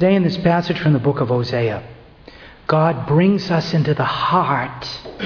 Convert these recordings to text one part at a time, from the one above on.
Today in this passage from the book of Hosea, God brings us into the heart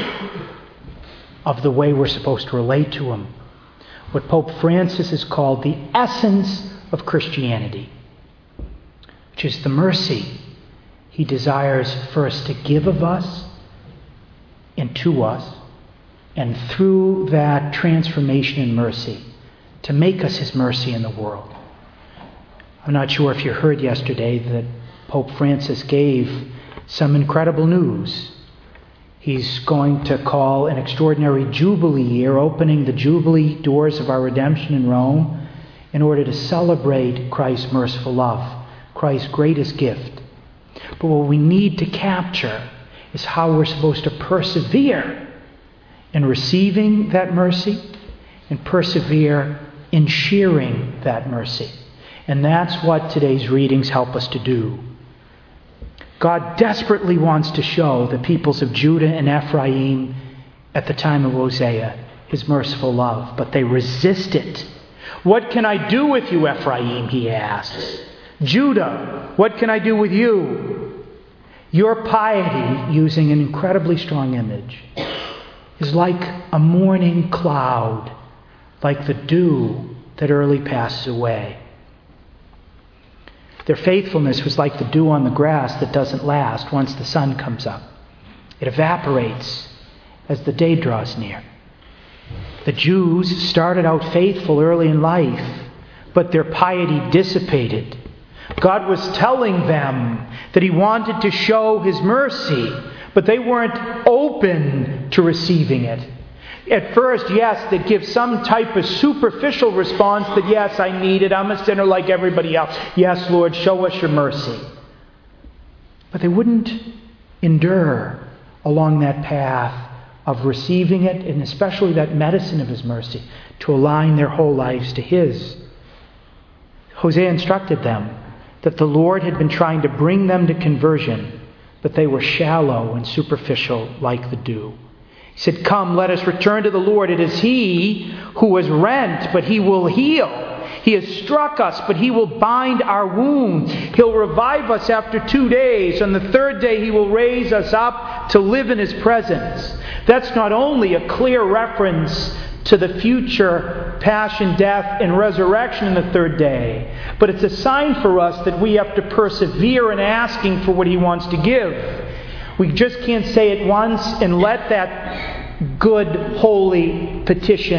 of the way we're supposed to relate to Him. What Pope Francis has called the essence of Christianity, which is the mercy He desires first to give of us and to us, and through that transformation in mercy, to make us His mercy in the world. I'm not sure if you heard yesterday that Pope Francis gave some incredible news. He's going to call an extraordinary Jubilee year, opening the Jubilee doors of our redemption in Rome in order to celebrate Christ's merciful love, Christ's greatest gift. But what we need to capture is how we're supposed to persevere in receiving that mercy and persevere in sharing that mercy. And that's what today's readings help us to do. God desperately wants to show the peoples of Judah and Ephraim at the time of Hosea His merciful love, but they resist it. What can I do with you, Ephraim? He asks. Judah, what can I do with you? Your piety, using an incredibly strong image, is like a morning cloud, like the dew that early passes away. Their faithfulness was like the dew on the grass that doesn't last once the sun comes up. It evaporates as the day draws near. The Jews started out faithful early in life, but their piety dissipated. God was telling them that He wanted to show His mercy, but they weren't open to receiving it. At first, yes, they give some type of superficial response that, yes, I need it. I'm a sinner like everybody else. Yes, Lord, show us your mercy. But they wouldn't endure along that path of receiving it, and especially that medicine of His mercy, to align their whole lives to His. Hosea instructed them that the Lord had been trying to bring them to conversion, but they were shallow and superficial like the dew. He said, come, let us return to the Lord. It is He who has rent, but He will heal. He has struck us, but He will bind our wounds. He'll revive us after 2 days. On the third day, He will raise us up to live in His presence. That's not only a clear reference to the future passion, death, and resurrection in the third day, but it's a sign for us that we have to persevere in asking for what He wants to give. We just can't say it once and let that good, holy petition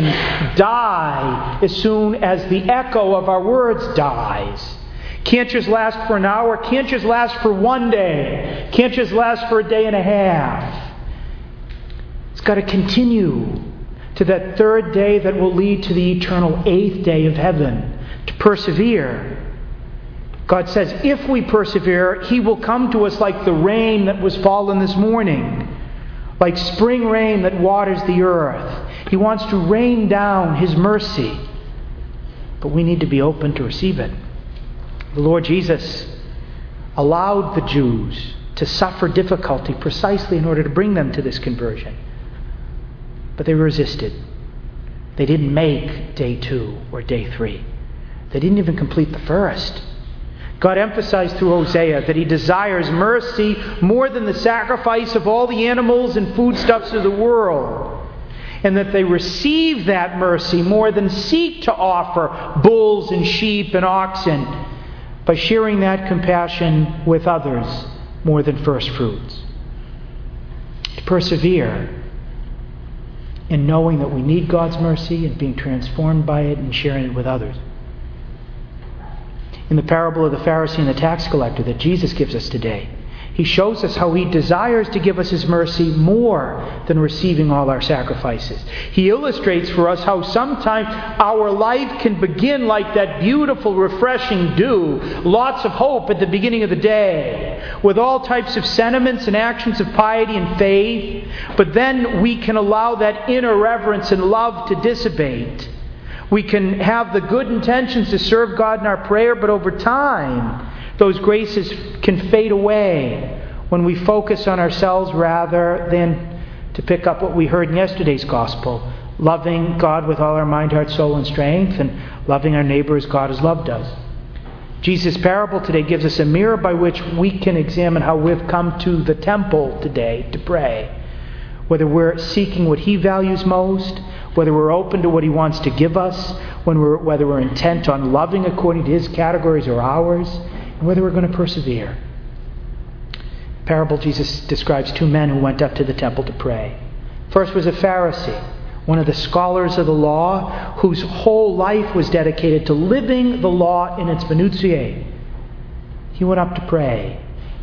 die as soon as the echo of our words dies. Can't just last for an hour, can't just last for 1 day, can't just last for a day and a half. It's got to continue to that third day that will lead to the eternal 8th day of heaven, to persevere. God says, if we persevere, He will come to us like the rain that was fallen this morning, like spring rain that waters the earth. He wants to rain down His mercy, but we need to be open to receive it. The Lord Jesus allowed the Jews to suffer difficulty precisely in order to bring them to this conversion, but they resisted. They didn't make day 2 or day 3. They didn't even complete the first. God emphasized through Hosea that He desires mercy more than the sacrifice of all the animals and foodstuffs of the world, and that they receive that mercy more than seek to offer bulls and sheep and oxen, by sharing that compassion with others more than first fruits. To persevere in knowing that we need God's mercy and being transformed by it and sharing it with others. In the parable of the Pharisee and the tax collector that Jesus gives us today, He shows us how He desires to give us His mercy more than receiving all our sacrifices. He illustrates for us how sometimes our life can begin like that beautiful, refreshing dew, lots of hope at the beginning of the day, with all types of sentiments and actions of piety and faith, but then we can allow that inner reverence and love to dissipate. We can have the good intentions to serve God in our prayer, but over time, those graces can fade away when we focus on ourselves rather than, to pick up what we heard in yesterday's gospel, loving God with all our mind, heart, soul, and strength, and loving our neighbor as God has loved us. Jesus' parable today gives us a mirror by which we can examine how we've come to the temple today to pray. Whether we're seeking what He values most, whether we're open to what He wants to give us, whether we're intent on loving according to His categories or ours, and whether we're going to persevere. In the parable, Jesus describes two men who went up to the temple to pray. First was a Pharisee, one of the scholars of the law, whose whole life was dedicated to living the law in its minutiae. He went up to pray.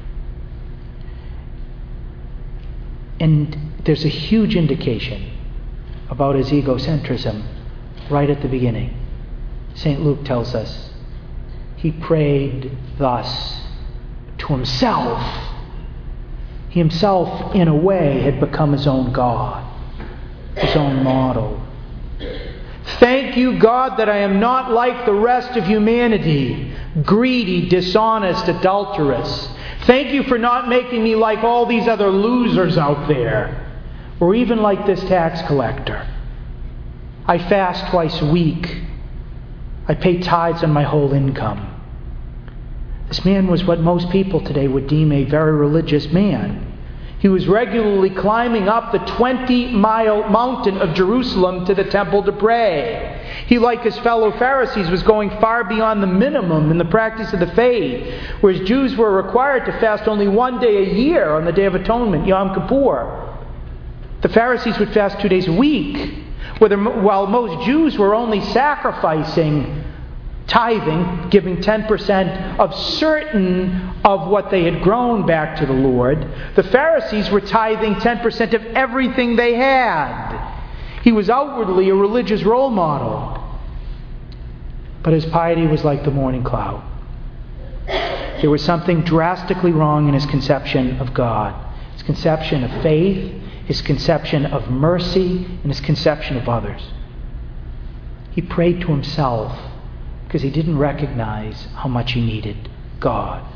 And there's a huge indication about his egocentrism right at the beginning. St. Luke tells us he prayed thus to himself. He himself, in a way, had become his own God, his own model. Thank you, God, that I am not like the rest of humanity, greedy, dishonest, adulterous. Thank you for not making me like all these other losers out there, or even like this tax collector. I fast twice a week. I pay tithes on my whole income. This man was what most people today would deem a very religious man. He was regularly climbing up the 20-mile mountain of Jerusalem to the temple to pray. He, like his fellow Pharisees, was going far beyond the minimum in the practice of the faith, whereas Jews were required to fast only one day a year on the Day of Atonement, Yom Kippur. The Pharisees would fast 2 days a week, while most Jews were only sacrificing, tithing, giving 10% of certain of what they had grown back to the Lord. The Pharisees were tithing 10% of everything they had. He was outwardly a religious role model, but his piety was like the morning cloud. There was something drastically wrong in his conception of God, his conception of faith, his conception of mercy, and his conception of others. He prayed to himself because he didn't recognize how much he needed God.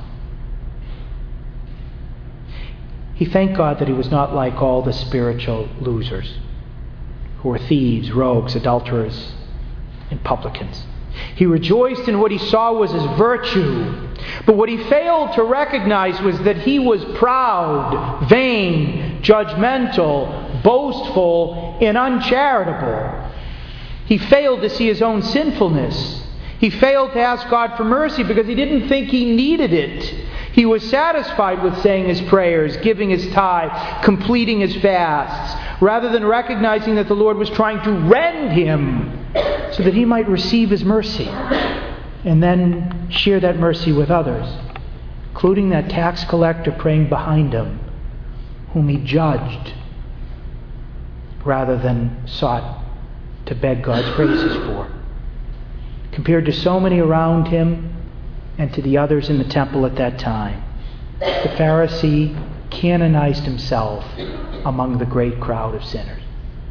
He thanked God that he was not like all the spiritual losers who were thieves, rogues, adulterers, and publicans. He rejoiced in what he saw was his virtue. But what he failed to recognize was that he was proud, vain, judgmental, boastful, and uncharitable. He failed to see his own sinfulness. He failed to ask God for mercy because he didn't think he needed it. He was satisfied with saying his prayers, giving his tithe, completing his fasts, rather than recognizing that the Lord was trying to rend him so that he might receive his mercy and then share that mercy with others, including that tax collector praying behind him, whom he judged rather than sought to beg God's graces for. Compared to so many around him and to the others in the temple at that time, the Pharisee canonized himself among the great crowd of sinners.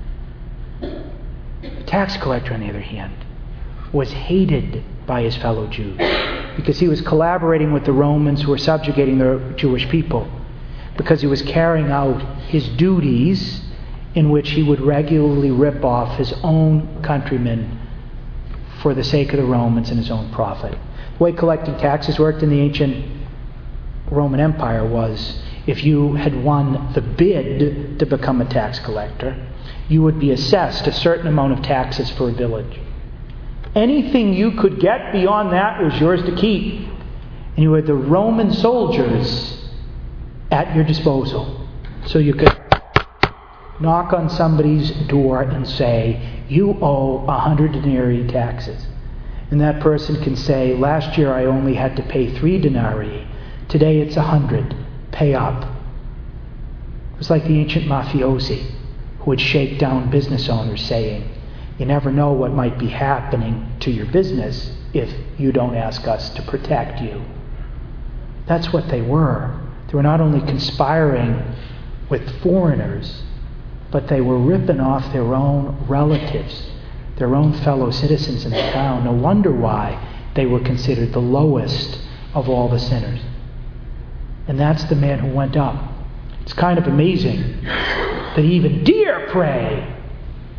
The tax collector, on the other hand, was hated by his fellow Jews because he was collaborating with the Romans who were subjugating the Jewish people, because he was carrying out his duties in which he would regularly rip off his own countrymen for the sake of the Romans and his own profit. The way collecting taxes worked in the ancient Roman Empire was, if you had won the bid to become a tax collector, you would be assessed a certain amount of taxes for a village. Anything you could get beyond that was yours to keep. And you had the Roman soldiers at your disposal. So you could knock on somebody's door and say, you owe 100 denarii taxes. And that person can say, last year I only had to pay 3 denarii. Today it's 100. Pay up. It was like the ancient mafiosi who would shake down business owners saying, you never know what might be happening to your business if you don't ask us to protect you. That's what they were. They were not only conspiring with foreigners, but they were ripping off their own relatives, their own fellow citizens in the town. No wonder why they were considered the lowest of all the sinners. And that's the man who went up. It's kind of amazing that he even dare pray.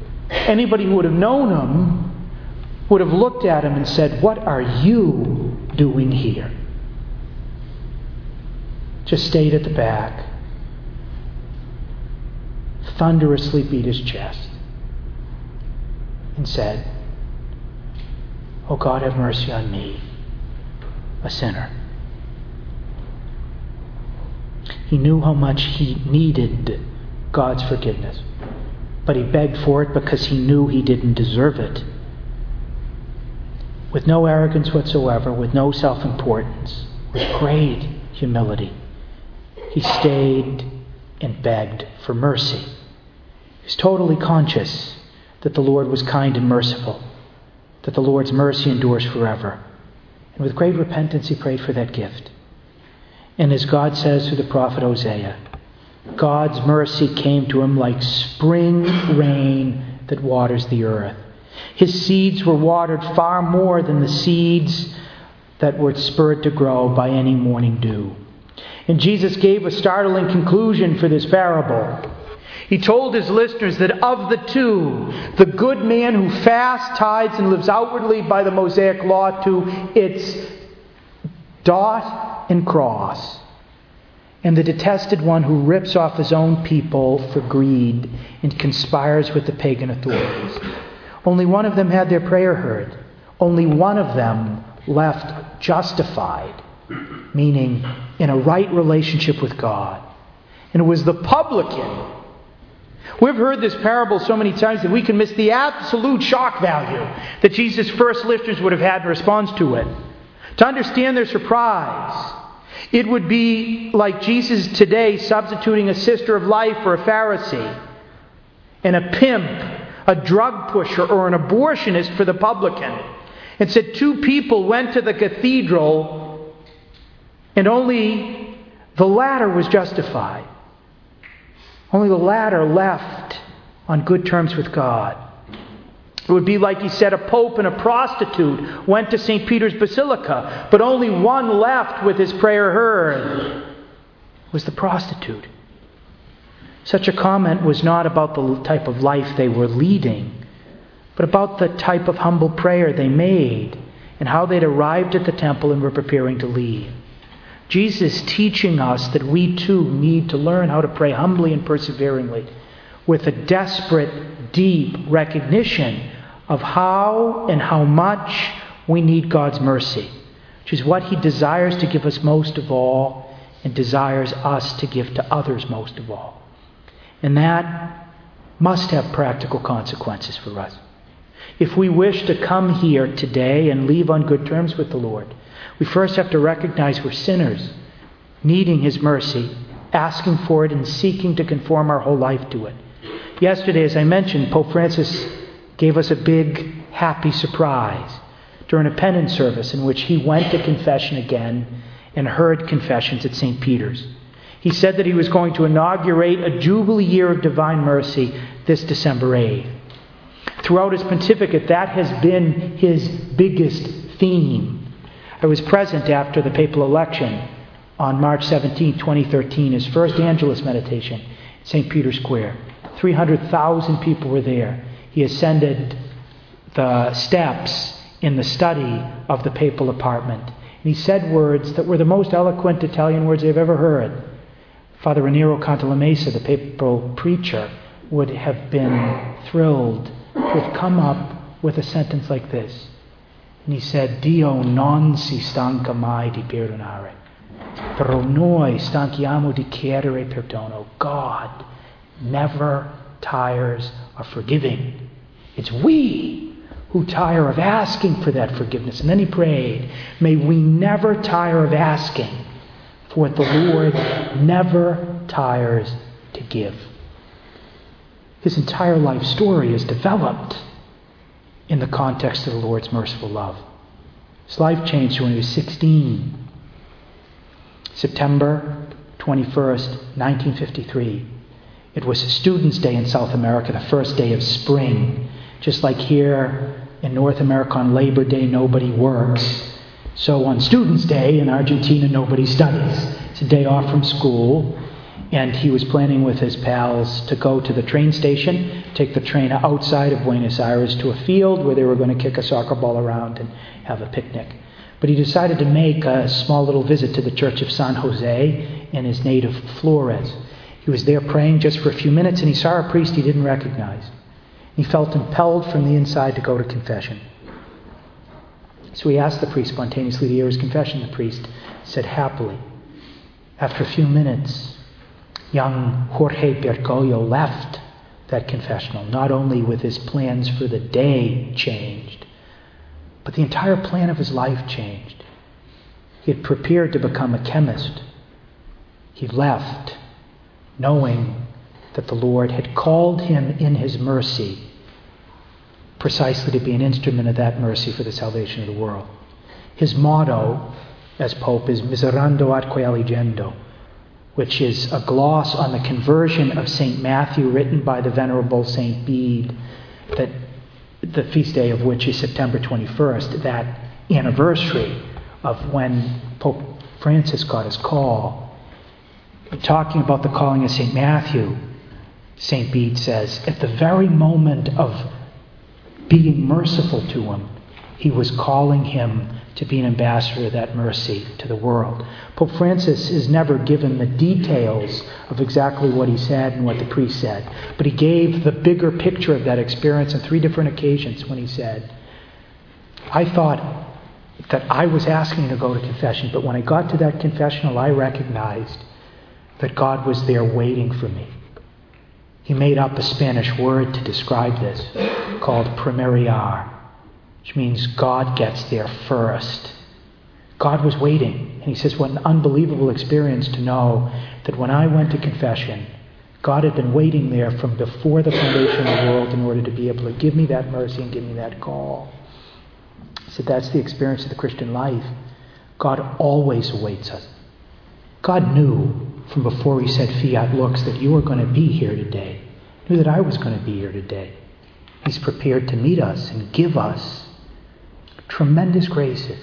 Anybody who would have known him would have looked at him and said, what are you doing here? Just stayed at the back, thunderously beat his chest, and said, "Oh God, have mercy on me, a sinner." He knew how much he needed God's forgiveness, but he begged for it because he knew he didn't deserve it. With no arrogance whatsoever, with no self-importance, with great humility, he stayed and begged for mercy. He was totally conscious that the Lord was kind and merciful, that the Lord's mercy endures forever. And with great repentance, he prayed for that gift. And as God says through the prophet Hosea, God's mercy came to him like spring rain that waters the earth. His seeds were watered far more than the seeds that were spurred to grow by any morning dew. And Jesus gave a startling conclusion for this parable. He told his listeners that of the two, the good man who fasts, tithes, and lives outwardly by the Mosaic law to its dot and cross, and the detested one who rips off his own people for greed and conspires with the pagan authorities. Only one of them had their prayer heard. Only one of them left justified, meaning in a right relationship with God. And it was the publican. We've heard this parable so many times that we can miss the absolute shock value that Jesus' first listeners would have had in response to it. To understand their surprise, it would be like Jesus today substituting a sister of life for a Pharisee, and a pimp, a drug pusher, or an abortionist for the publican. It said two people went to the cathedral and only the latter was justified. Only the latter left on good terms with God. It would be like he said a pope and a prostitute went to St. Peter's Basilica, but only one left with his prayer heard. It was the prostitute. Such a comment was not about the type of life they were leading, but about the type of humble prayer they made and how they'd arrived at the temple and were preparing to leave. Jesus teaching us that we too need to learn how to pray humbly and perseveringly with a desperate, deep recognition of how and how much we need God's mercy, which is what He desires to give us most of all and desires us to give to others most of all. And that must have practical consequences for us. If we wish to come here today and leave on good terms with the Lord, we first have to recognize we're sinners, needing His mercy, asking for it, and seeking to conform our whole life to it. Yesterday, as I mentioned, Pope Francis gave us a big, happy surprise during a penance service in which he went to confession again and heard confessions at St. Peter's. He said that he was going to inaugurate a Jubilee year of divine mercy this December 8th. Throughout his pontificate, that has been his biggest theme. I was present after the papal election on March 17, 2013, his first Angelus meditation at St. Peter's Square. 300,000 people were there. He ascended the steps in the study of the papal apartment. And he said words that were the most eloquent Italian words I've ever heard. Father Raniero Cantalamessa, the papal preacher, would have been thrilled to have come up with a sentence like this. And he said, Dio non si stanca mai di perdonare, però noi stanchiamo di chiedere perdono. God never tires of forgiving. It's we who tire of asking for that forgiveness. And then he prayed, may we never tire of asking for what the Lord never tires to give. His entire life story is developed in the context of the Lord's merciful love. His life changed when he was 16. September 21st, 1953. It was Students' Day in South America, the first day of spring. Just like here in North America on Labor Day, nobody works. So on Students' Day in Argentina, nobody studies. It's a day off from school. And he was planning with his pals to go to the train station, take the train outside of Buenos Aires to a field where they were going to kick a soccer ball around and have a picnic. But he decided to make a small little visit to the church of San Jose in his native Flores. He was there praying just for a few minutes, and he saw a priest he didn't recognize. He felt impelled from the inside to go to confession. So he asked the priest spontaneously to hear his confession. The priest said happily. After a few minutes, young Jorge Bergoglio left that confessional, not only with his plans for the day changed, but the entire plan of his life changed. He had prepared to become a chemist. He left knowing that the Lord had called him in his mercy precisely to be an instrument of that mercy for the salvation of the world. His motto as Pope is Miserando atque alligendo, which is a gloss on the conversion of St. Matthew written by the Venerable St. Bede, that the feast day of which is September 21st, that anniversary of when Pope Francis got his call. Talking about the calling of St. Matthew, St. Bede says, at the very moment of being merciful to him, he was calling him to be an ambassador of that mercy to the world. Pope Francis is never given the details of exactly what he said and what the priest said, but he gave the bigger picture of that experience on 3 different occasions when he said, I thought that I was asking to go to confession, but when I got to that confessional, I recognized that God was there waiting for me. He made up a Spanish word to describe this called primeriar, which means God gets there first. God was waiting. And he says, what an unbelievable experience to know that when I went to confession, God had been waiting there from before the foundation of the world in order to be able to give me that mercy and give me that call. He said, that's the experience of the Christian life. God always awaits us. God knew from before he said fiat lux that you were going to be here today. He knew that I was going to be here today. He's prepared to meet us and give us tremendous graces.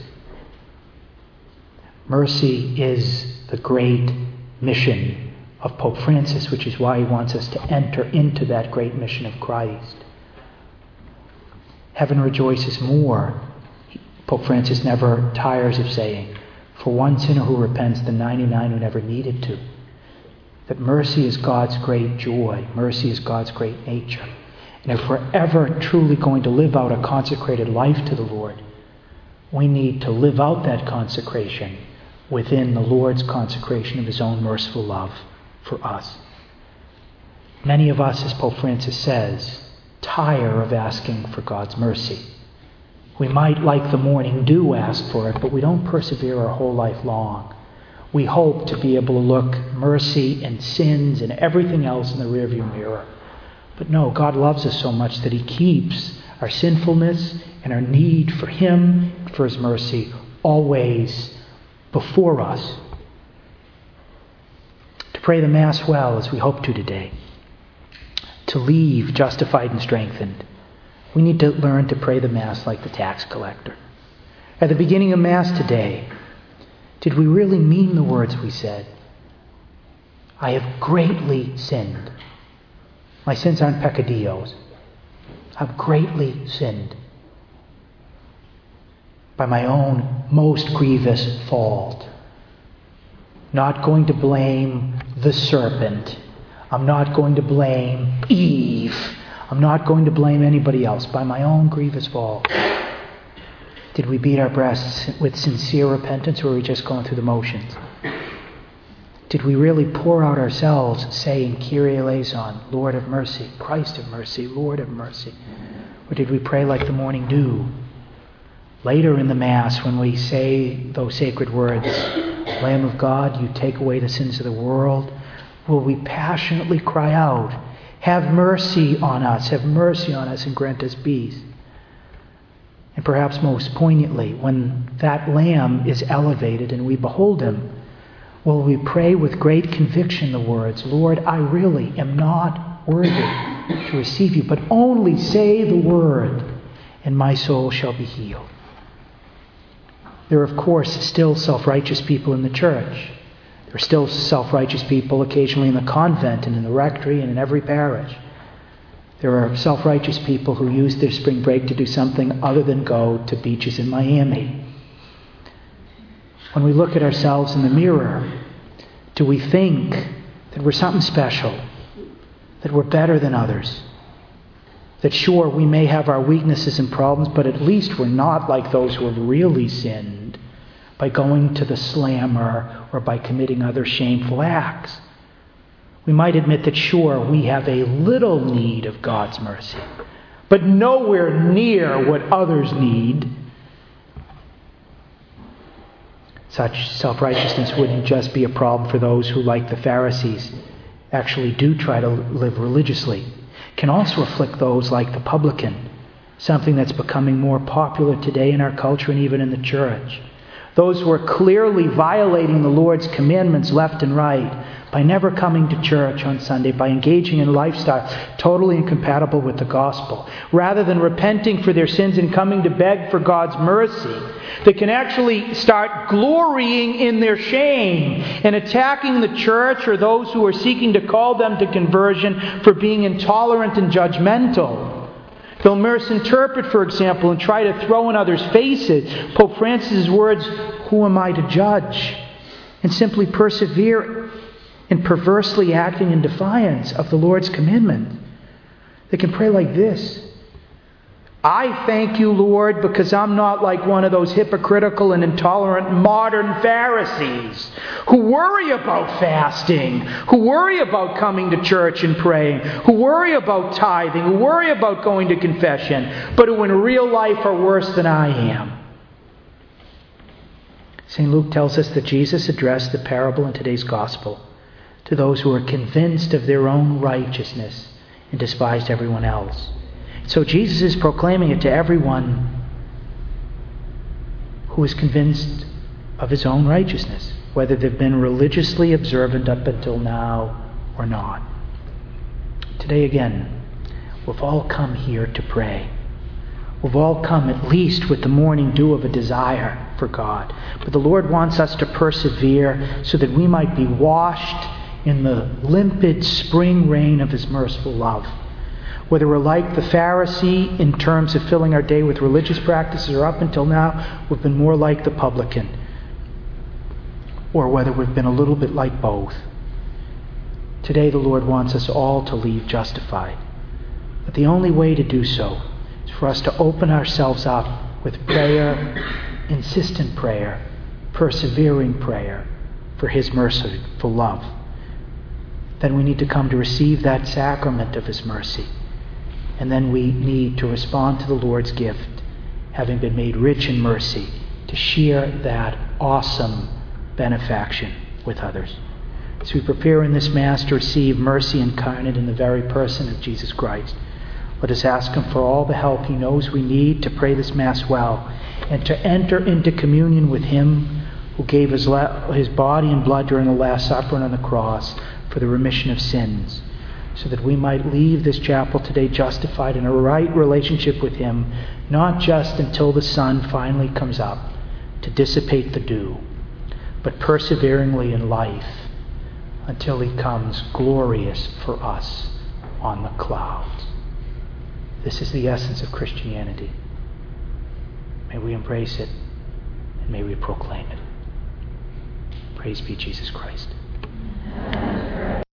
Mercy is the great mission of Pope Francis, which is why he wants us to enter into that great mission of Christ. Heaven rejoices more, Pope Francis never tires of saying, for one sinner who repents than 99 who never needed to. That mercy is God's great joy. Mercy is God's great nature. And if we're ever truly going to live out a consecrated life to the Lord, we need to live out that consecration within the Lord's consecration of his own merciful love for us. Many of us, as Pope Francis says, tire of asking for God's mercy. We might, like the morning dew, ask for it, but we don't persevere our whole life long. We hope to be able to look mercy and sins and everything else in the rearview mirror. But no, God loves us so much that he keeps our sinfulness and our need for him, for his mercy, always before us. To pray the Mass well, as we hope to today, to leave justified and strengthened, we need to learn to pray the Mass like the tax collector. At the beginning of Mass today, did we really mean the words we said? I have greatly sinned. My sins aren't peccadillos. I've greatly sinned by my own most grievous fault. Not going to blame the serpent. I'm not going to blame Eve. I'm not going to blame anybody else. By my own grievous fault. Did we beat our breasts with sincere repentance, or were we just going through the motions? Did we really pour out ourselves saying, Kyrie eleison, Lord of mercy, Christ of mercy, Lord of mercy? Or did we pray like the morning dew? Later in the Mass, when we say those sacred words, Lamb of God, you take away the sins of the world, will we passionately cry out, have mercy on us, and grant us peace? And perhaps most poignantly, when that Lamb is elevated and we behold him, will we pray with great conviction the words, Lord, I really am not worthy to receive you, but only say the word, and my soul shall be healed. There are, of course, still self-righteous people in the church. There are still self-righteous people occasionally in the convent and in the rectory and in every parish. There are self-righteous people who use their spring break to do something other than go to beaches in Miami. When we look at ourselves in the mirror, do we think that we're something special, that we're better than others? That sure, we may have our weaknesses and problems, but at least we're not like those who have really sinned by going to the slammer or by committing other shameful acts. We might admit that sure, we have a little need of God's mercy, but nowhere near what others need. Such self-righteousness wouldn't just be a problem for those who, like the Pharisees, actually do try to live religiously. It can also afflict those like the publican, something that's becoming more popular today in our culture and even in the church. Those who are clearly violating the Lord's commandments left and right by never coming to church on Sunday, by engaging in a lifestyle totally incompatible with the gospel. Rather than repenting for their sins and coming to beg for God's mercy, they can actually start glorying in their shame and attacking the church or those who are seeking to call them to conversion for being intolerant and judgmental. They'll misinterpret, for example, and try to throw in others' faces Pope Francis' words, "Who am I to judge?" and simply persevere in perversely acting in defiance of the Lord's commandment. They can pray like this: I thank you, Lord, because I'm not like one of those hypocritical and intolerant modern Pharisees who worry about fasting, who worry about coming to church and praying, who worry about tithing, who worry about going to confession, but who in real life are worse than I am. St. Luke tells us that Jesus addressed the parable in today's gospel to those who are convinced of their own righteousness and despised everyone else. So Jesus is proclaiming it to everyone who is convinced of his own righteousness, whether they've been religiously observant up until now or not. Today again, we've all come here to pray. We've all come at least with the morning dew of a desire for God. But the Lord wants us to persevere so that we might be washed in the limpid spring rain of his merciful love. Whether we're like the Pharisee in terms of filling our day with religious practices, or up until now we've been more like the publican, or whether we've been a little bit like both. Today the Lord wants us all to leave justified. But the only way to do so is for us to open ourselves up with prayer, insistent prayer, persevering prayer for his merciful love. Then we need to come to receive that sacrament of his mercy. And then we need to respond to the Lord's gift, having been made rich in mercy, to share that awesome benefaction with others. As we prepare in this Mass to receive mercy incarnate in the very person of Jesus Christ, let us ask him for all the help he knows we need to pray this Mass well and to enter into communion with him who gave his body and blood during the Last Supper and on the cross for the remission of sins, so that we might leave this chapel today justified in a right relationship with him, not just until the sun finally comes up to dissipate the dew, but perseveringly in life until he comes glorious for us on the clouds. This is the essence of Christianity. May we embrace it and may we proclaim it. Praise be Jesus Christ.